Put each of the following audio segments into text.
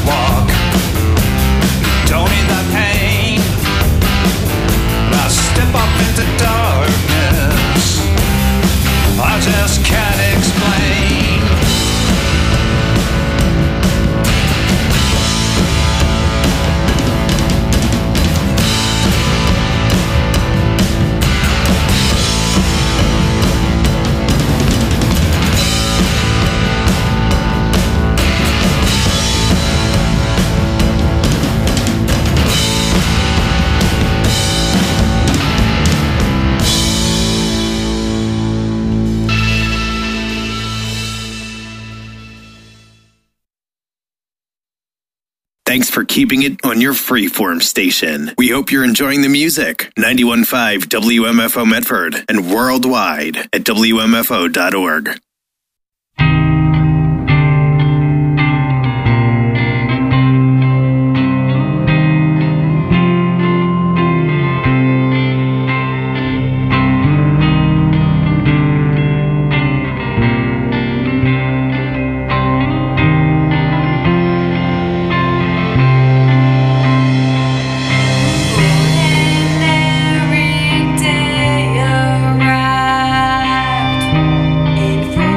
walk. Don't need that pain. I step up into darkness. I just can't explain. Thanks for keeping it on your freeform station. We hope you're enjoying the music. 91.5 WMFO Medford and worldwide at WMFO.org. Ordinary day arrived in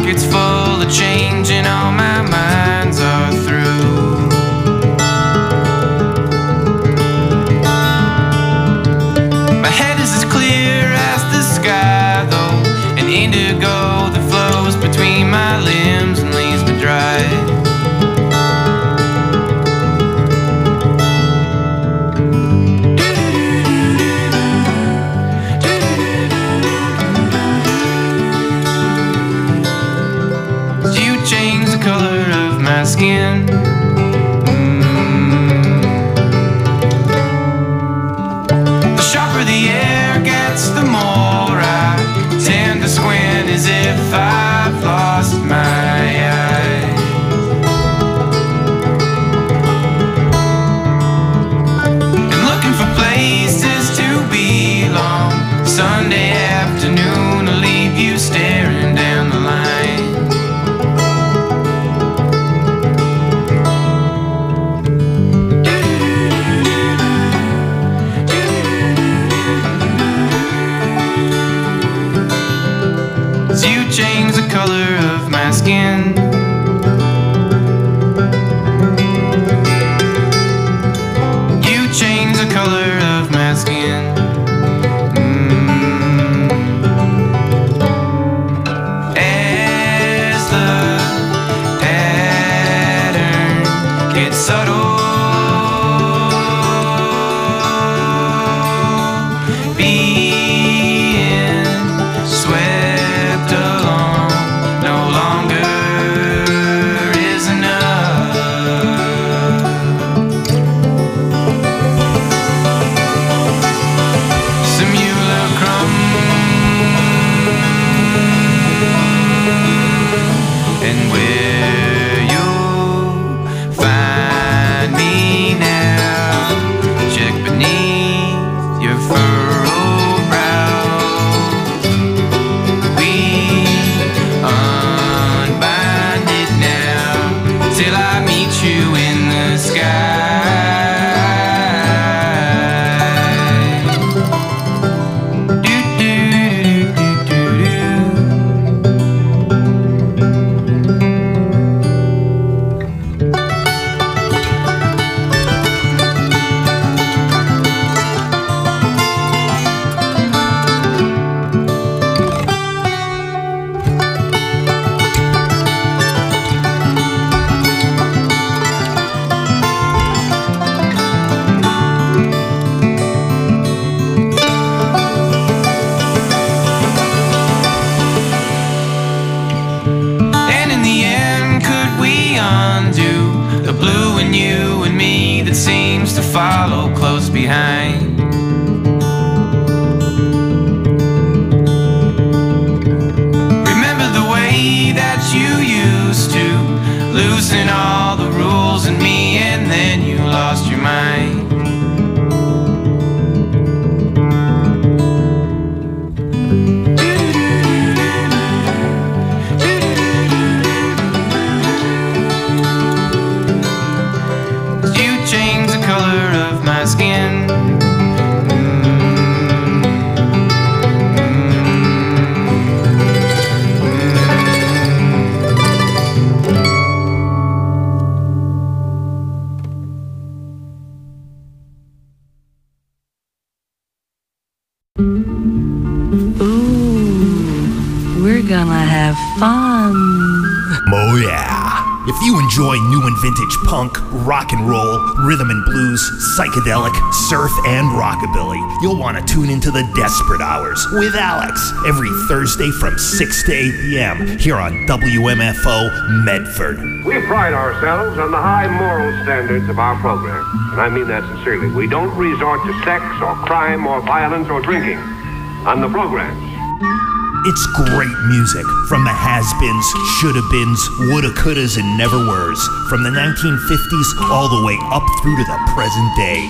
pockets full of change and all my minds are through. My head is as clear as the sky though, an indigo that flows between my limbs and leaves me dry. Color of my skin. The sharper the air gets, the more I tend to squint as if I've lost my eyes. And looking for places to belong. Sunday afternoon will leave you staring down the line. Change the color of my skin. You change the color of my skin. As the pattern gets subtle, follow close behind. Remember the way that you used to loosen all the rules in me, and then you lost your mind. Skin. Ooh, we're gonna have fun. Oh yeah. If you enjoy new and vintage punk, rock and roll, rhythm and blues, psychedelic, surf, and rockabilly, you'll want to tune into the Desperate Hours with Alex every Thursday from 6 to 8 p.m. here on WMFO Medford. We pride ourselves on the high moral standards of our program, and I mean that sincerely. We don't resort to sex or crime or violence or drinking on the programs. It's great music from the has-beens, shoulda-beens, woulda, couldas, and never-weres, from the 1950s all the way up through to the present day.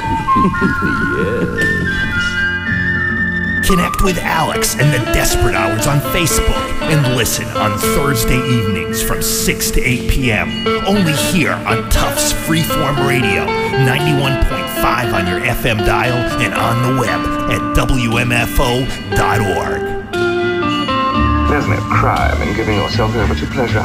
Yes. Connect with Alex and the Desperate Hours on Facebook and listen on Thursday evenings from 6 to 8 p.m. Only here on Tufts Freeform Radio, 91.5 on your FM dial and on the web at WMFO.org. There's no crime in giving yourself over to pleasure.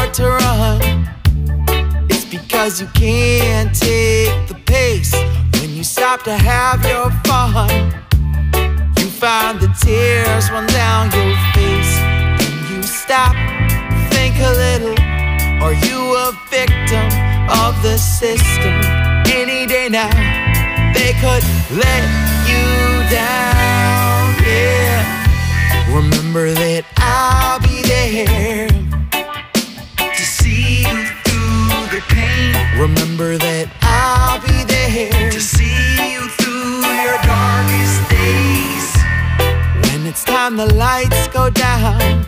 hard to run. It's because you can't take the pace. When you stop to have your fun, you find the tears run down your face. When you stop, think a little. Are you a victim of the system? Any day now, they could let you down, yeah. Remember that I'll be there to see you through the pain. Remember that I'll be there to see you through your darkest days. When it's time the lights go down,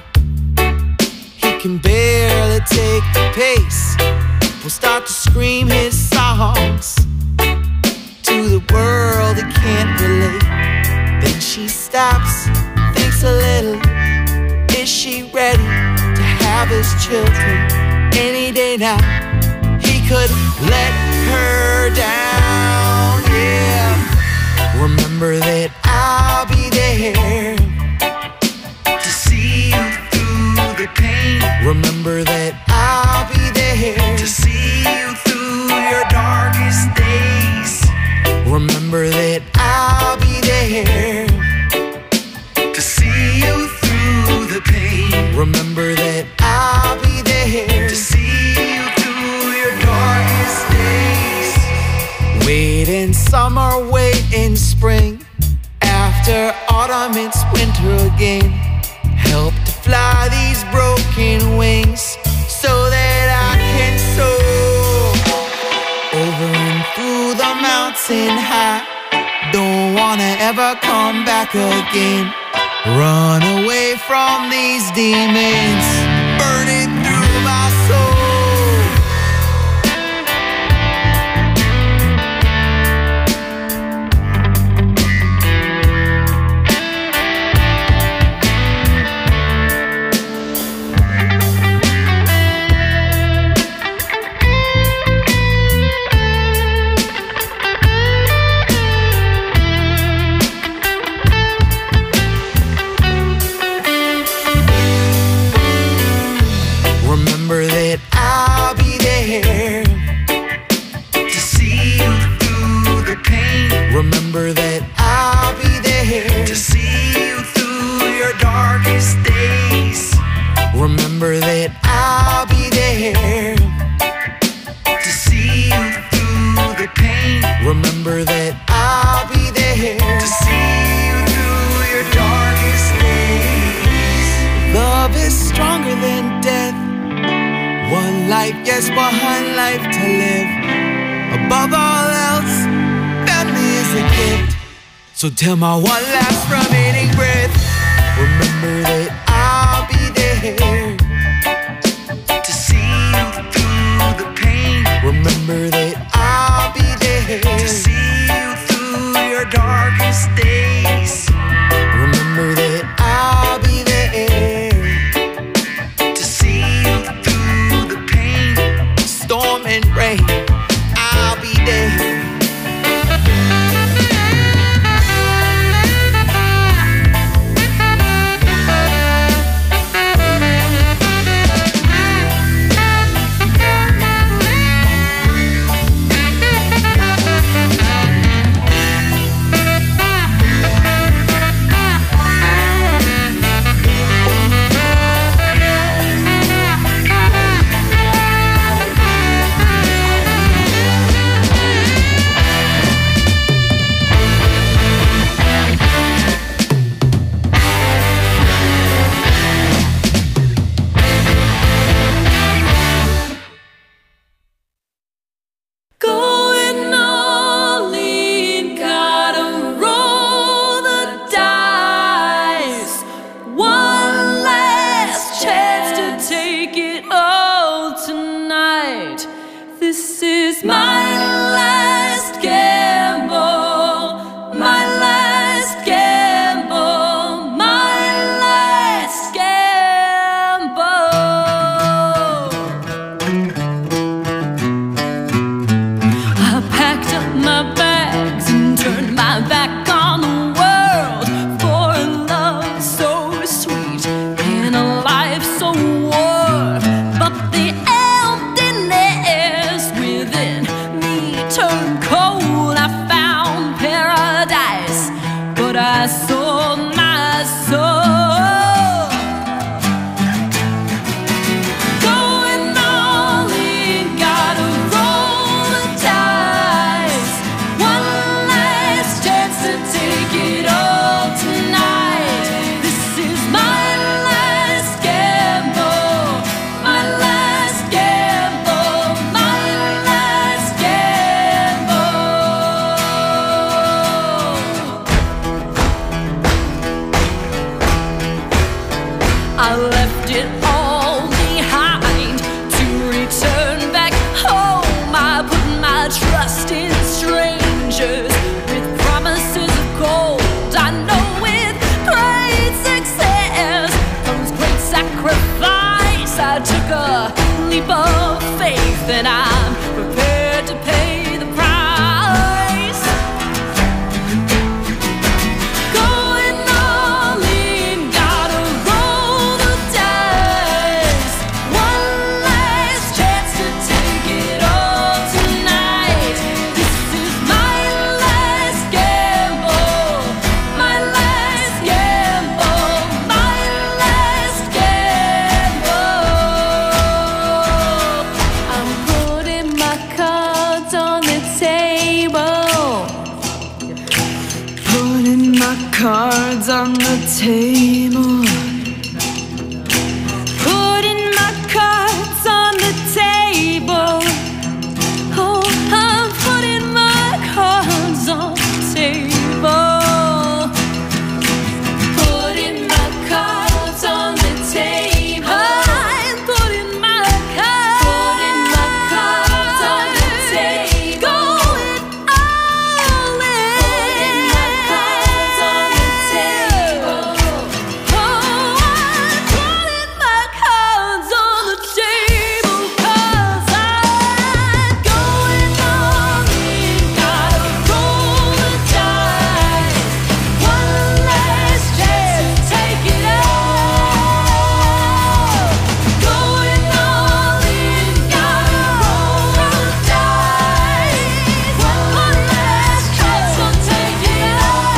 he can barely take the pace. We'll start to scream his songs to the world that can't relate. Then she stops, thinks a little. Is she ready to have his children? Any day now, he could let her down, yeah. Remember that I'll be there to see you through the pain. Remember that I'll be there to see you through your darkest days. Remember that I'll be there to see you through the pain. Remember that I'll be there to see you through your darkest days. Wait in summer, wait in spring. After autumn, it's winter again. Help to fly these broken wings so that I can soar over and through the mountain high. Don't wanna ever come back again. Run away from these demons burning through my soul. Remember that I'll be there to see you through the pain. Remember that I'll be there to see you through your darkest days. Remember that I'll be there to see you through the pain. Remember that I'll be there to see you through your darkest days. Love is stronger than death. One life, yes, one life to live. Above all else, family is a gift. So till my one last remaining breath, remember that I'll be there to see you through the pain. Remember that I'll be there to see you through your darkest days. Remember that I'll be there to see you through the pain. Storm and rain, I'll be there. my soul, my soul. Going all in, gotta roll the dice. One last chance to take it all tonight. This is my last gamble, my last gamble, my last gamble. I left it all behind to return back home. I put my trust in strangers with promises of gold. I know with great success comes great sacrifice. I took a leap of faith and I'm prepared to pay the price. Going all in, gotta roll the dice. One last chance to take it all tonight. This is my last gamble, my last gamble, my last gamble. I'm putting my cards on the table. Putting my cards on the table. Putting my cards on the table. Oh, I'm putting my cards on the table. Putting my cards on the table. I'm putting my cards on the table. Going all in. Putting my cards on the table. Oh, I'm putting my cards on the table 'cause I'm going all in. Gotta roll the dice. One last chance to take it all. Going all in. Gotta roll the dice. One last chance to take it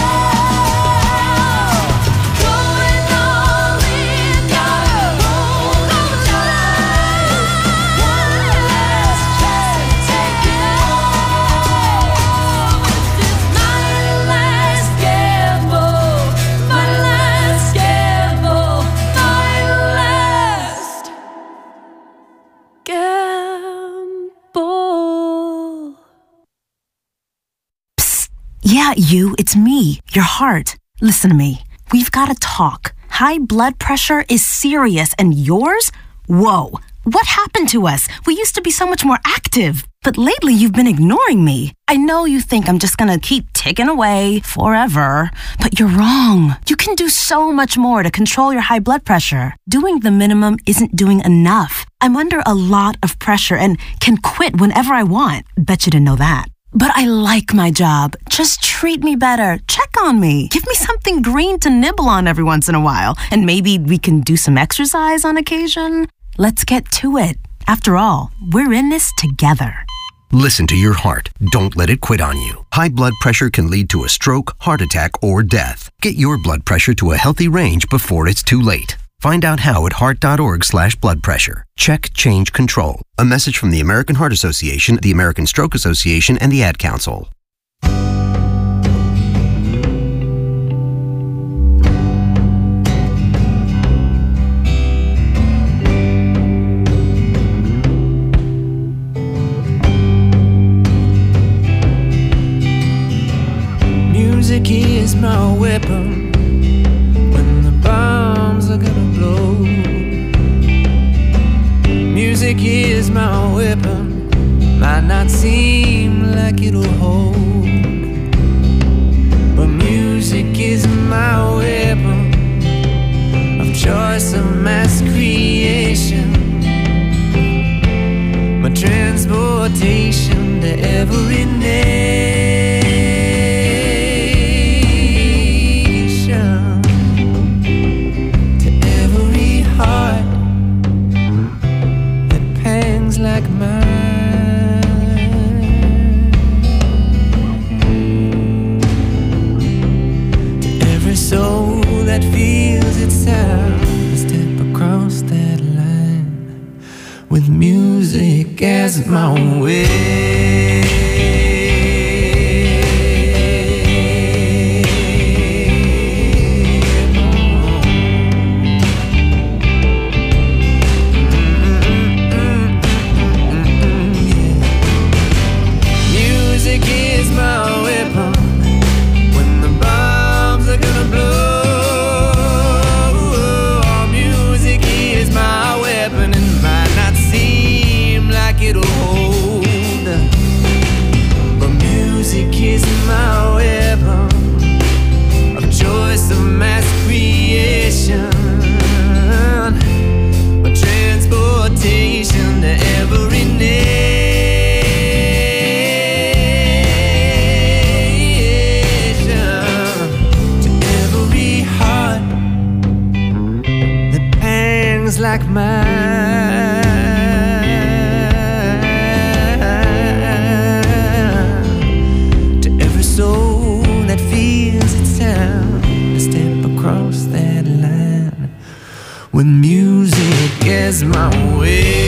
all. Going all in. Gotta roll the dice. One last chance to take it all. This is my last gamble, my last gamble, my last gamble. Yeah, you, it's me, your heart. Listen to me. We've got to talk. High blood pressure is serious, and yours? Whoa. What happened to us? We used to be so much more active. But lately, you've been ignoring me. I know you think I'm just gonna keep ticking away forever, but you're wrong. You can do so much more to control your high blood pressure. Doing the minimum isn't doing enough. I'm under a lot of pressure and can quit whenever I want. Bet you didn't know that. But I like my job. Just treat me better. Check on me. Give me something green to nibble on every once in a while. And maybe we can do some exercise on occasion. Let's get to it. After all, we're in this together. Listen to your heart. Don't let it quit on you. High blood pressure can lead to a stroke, heart attack, or death. Get your blood pressure to a healthy range before it's too late. Find out how at heart.org/blood pressure. Check, change, control. A message from the American Heart Association, the American Stroke Association, and the Ad Council. Music is my weapon when the bombs are gonna blow. Music is my weapon, might not seem like it'll hold, but music is my weapon of choice, of mass creation, my transportation to every nation. Like mine, to feels its sound. I step across that line with music as my way. My weapon of choice, of mass creation, my transportation to every nation, to every heart that pangs like mine. Soul that feels its sound, I step across that line with music as my way.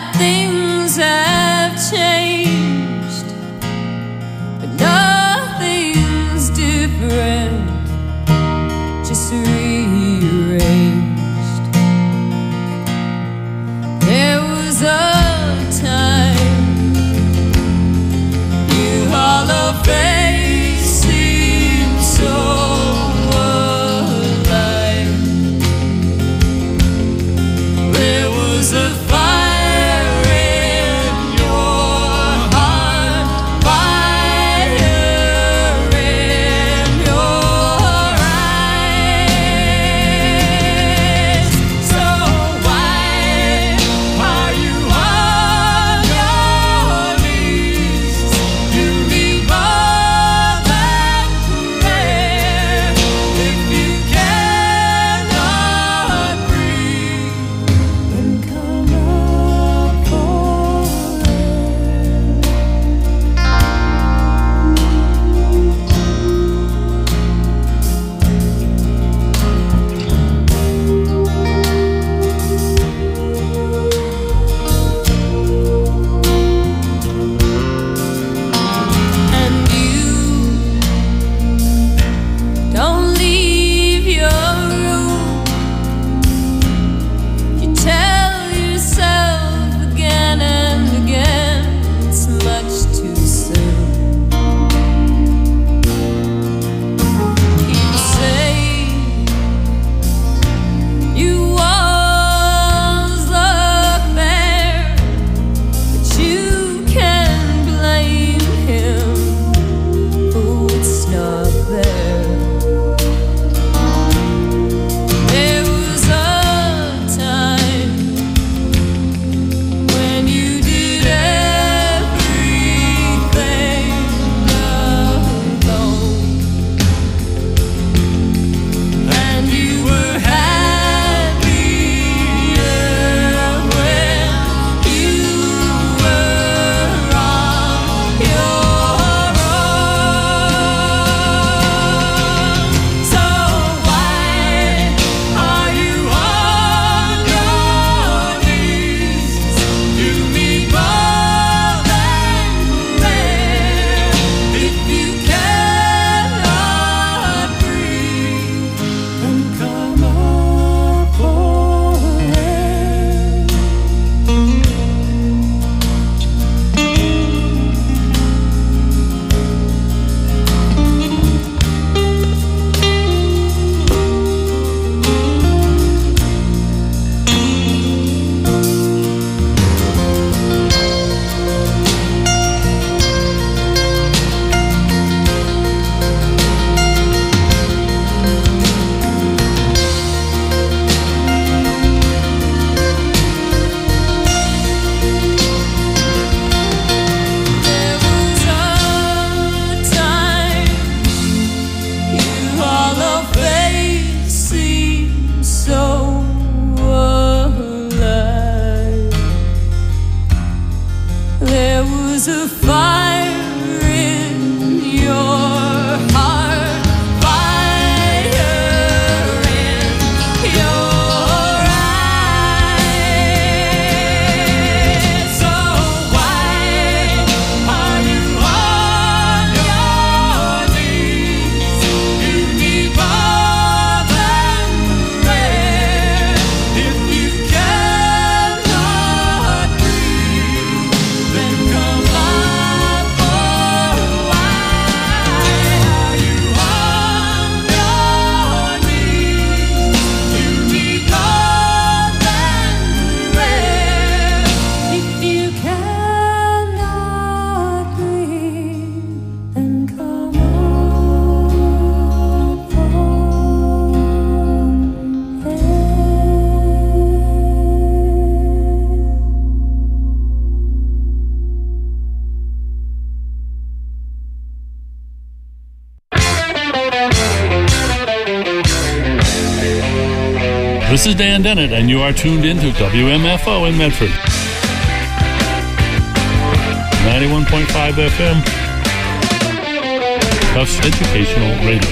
that things have changed, but nothing's different, just rearranged. There was a time you hollow face seemed so alive. There was a fire in your heart, fire in your eyes. So why are you on your knees? You need more than prayer if you cannot breathe. Then come up for and you don't leave your room. You tell yourself again and again it's much too soon. You say you always look there, but you can't blame him. Oh, it's not there. There was a time when you did everything alone, and you were happier when you were on your own. So why are you on your knees? You need more than prayer if you cannot breathe. Then come up for air. There was a time you hollow face seemed so alive. There was a fire in your heart, fire in your eyes. So why are you on your knees? You need more than prayer if you cannot breathe. Then come up for why are you on your knees? You need more than prayer if you cannot breathe. Then come up for This is Dan Dennett, and you are tuned into WMFO in Medford. 91.5 FM. Tufts Educational Radio.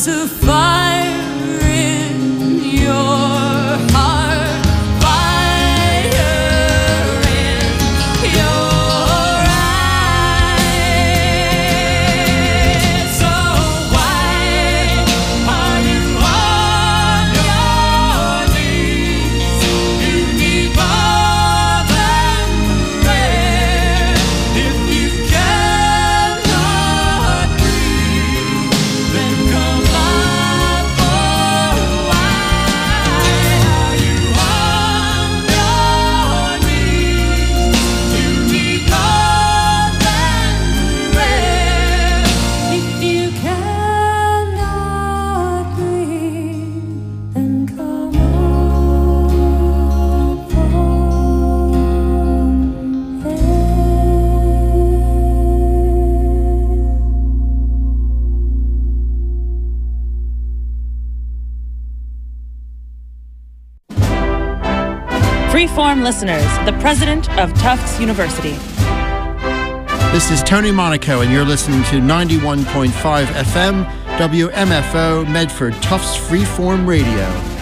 to fire in your heart, fire in your eyes. So why are you on your knees? You need more than prayer. If you cannot breathe, then come up for why are you on your knees? You need more than prayer. If you cannot breathe, then come up for Freeform listeners, the president of Tufts University. This is Tony Monaco, and you're listening to 91.5 FM, WMFO, Medford, Tufts Freeform Radio.